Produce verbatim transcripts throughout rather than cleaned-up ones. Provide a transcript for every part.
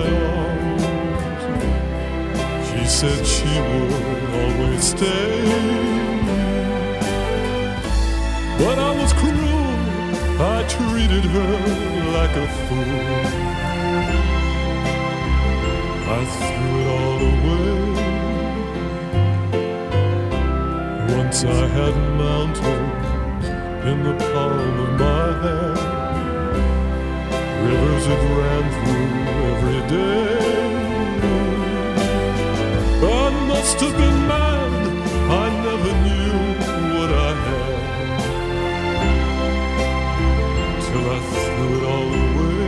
my arms. She said she would always stay, but I was cruel, I treated her like a fool. I threw it all away. Once I had mountains in the palm of my hand, rivers it ran through every day. I must have been mad, I never knew what I had, till I threw it all away.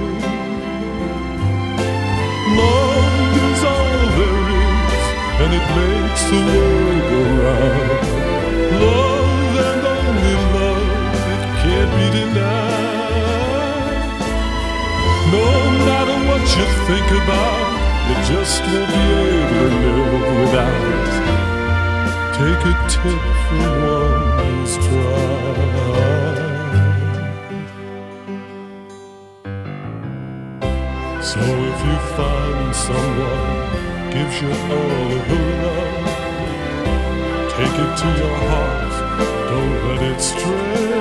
Love is all there is, and it makes the world go round. Love and only love, it can't be denied. No matter what you think about, you just won't be able to live without. Take a tip from one who's tried. So if you find someone gives you all of her love, take it to your heart, don't let it stray.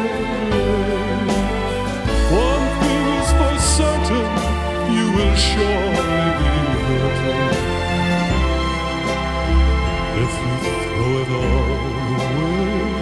One thing is for certain, you will surely be hurting if you throw it all away.